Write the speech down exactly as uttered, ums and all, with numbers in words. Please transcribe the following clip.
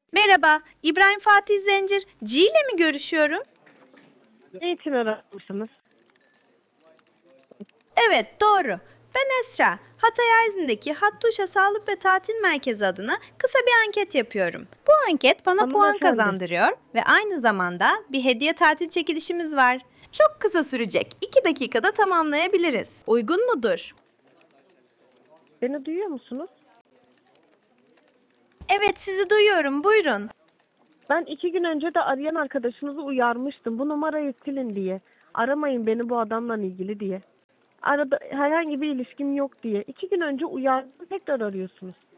Merhaba, İbrahim Fatih Zencir. G ile mi görüşüyorum? Ne için aramışsınız? Evet, doğru. Ben Esra. Hatay Ayzin'deki Hattuşa Sağlık ve Tatil Merkezi adına kısa bir anket yapıyorum. Bu anket bana puan Hanımefendi, kazandırıyor ve aynı zamanda bir hediye tatil çekilişimiz var. Çok kısa sürecek. iki dakikada tamamlayabiliriz. Uygun mudur? beni duyuyor musunuz? Evet, sizi duyuyorum. Buyurun. Ben iki gün önce de arayan arkadaşınızı uyarmıştım. Bu numarayı silin diye. Aramayın beni bu adamla ilgili diye. Arada herhangi bir ilişkim yok diye. İki gün önce uyardım, tekrar arıyorsunuz.